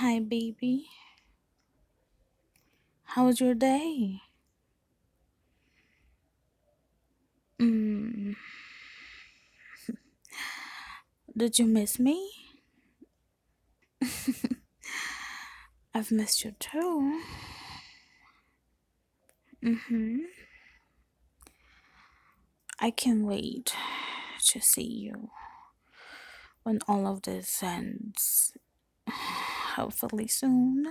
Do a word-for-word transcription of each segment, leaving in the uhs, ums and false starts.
Hi, baby. How was your day? Mm, did you miss me? I've missed you too. Mm-hmm. I can't wait to see you when all of this ends. Hopefully soon.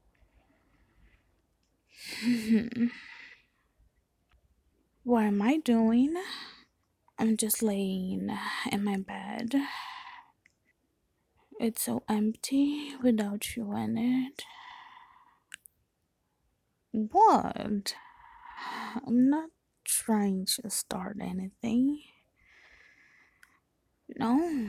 What am I doing? I'm just laying in my bed. It's so empty without you in it. What? I'm not trying to start anything. No,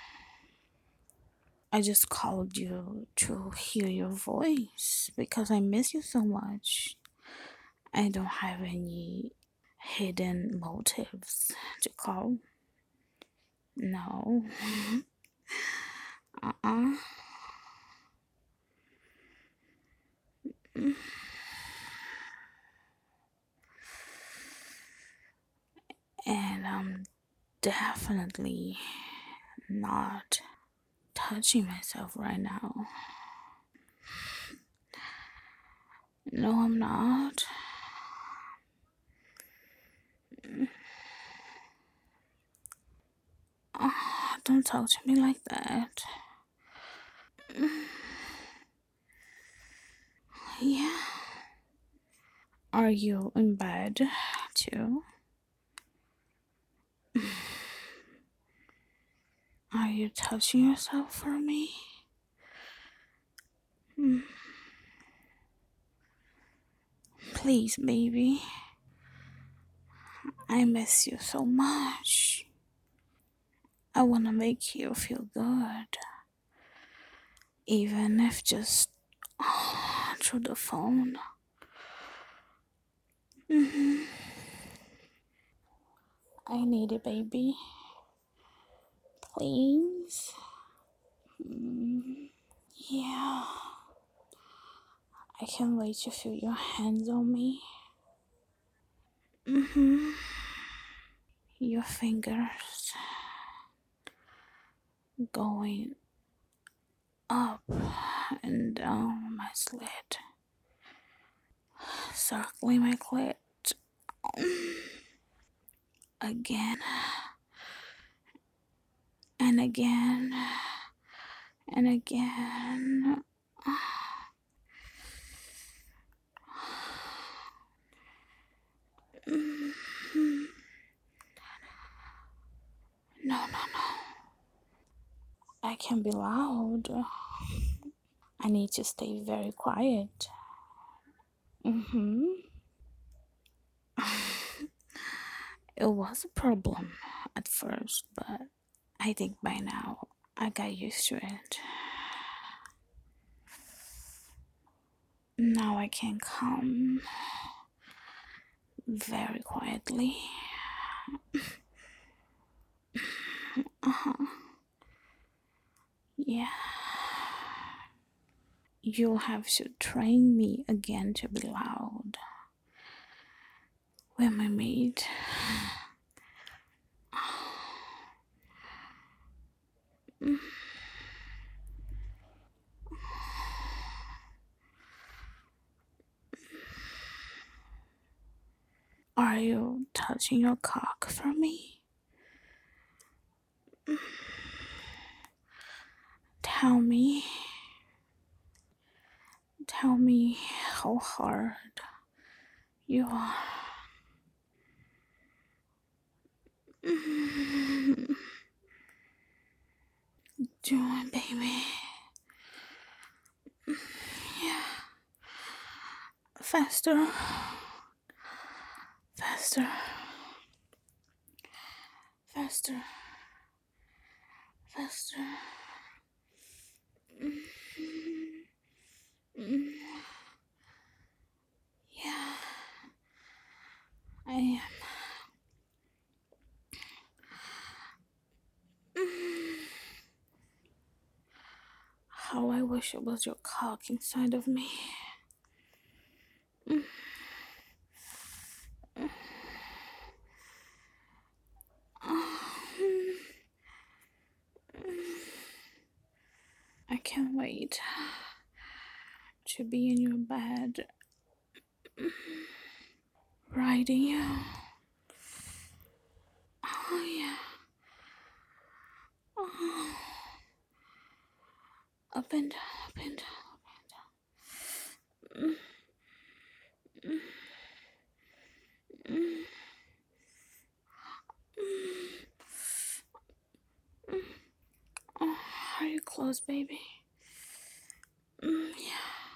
I just called you to hear your voice because I miss you so much. I don't have any hidden motives to call. No. Uh-uh. And I'm definitely not touching myself right now. No, I'm not. Oh, don't talk to me like that. Yeah. Are you in bed too? Are you touching yourself for me? Mm, please, baby. I miss you so much. I want to make you feel good, even if just through the phone. hmm I need it, baby. Please. Mm, yeah. I can't wait to feel your hands on me. hmm Your fingers going up and down my slit, circling my clit again and again and again. No, no, no. I can be loud. I need to stay very quiet. Mm-hmm. It was a problem at first, but I think by now I got used to it. Now I can come very quietly. Uh-huh. Yeah. You'll have to train me again to be loud when we meet. Are you touching your cock for me? Tell me. Tell me how hard you are. Do it, baby. Yeah. Faster. Faster. Faster. Faster. Yeah, I am. How I wish wish it was your cock inside of me. I can't wait to be in your bed, riding you. Oh, yeah. Oh. Up and down, up and down, up and down. Mm, mm, mm, mm. Oh, are you close, baby? Mm, yeah.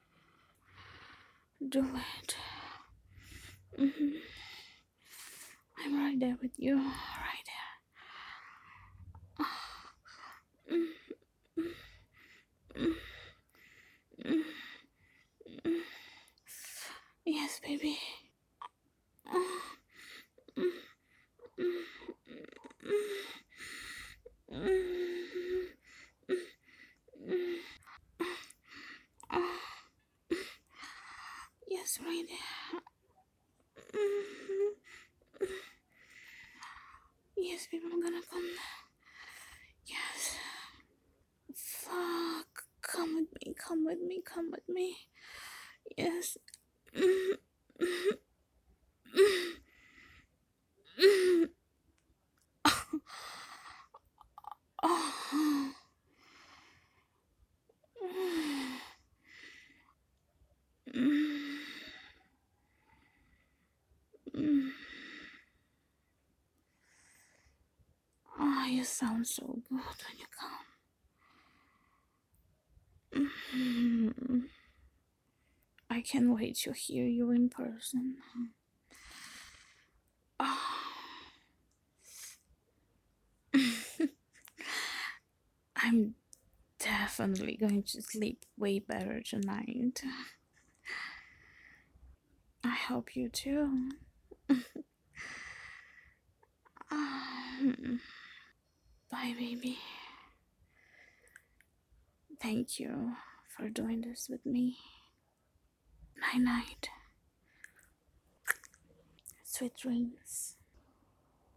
Do it. Mm-hmm. I'm right there with you, right there. Mm, mm, mm, mm. Yes, baby. Oh, mm, mm, mm, mm, oh, yes, right there. Mm, yes, baby, I'm gonna come. Yes. Fuck. Come with me, come with me, come with me. Yes. Mm, mm, mm, mm. Oh. Mm, mm. Oh, you sound so good when you come. Mm. I can't wait to hear you in person. Oh. I'm definitely going to sleep way better tonight. I hope you too. Um, Bye, baby. Thank you for doing this with me. Night night. Sweet dreams.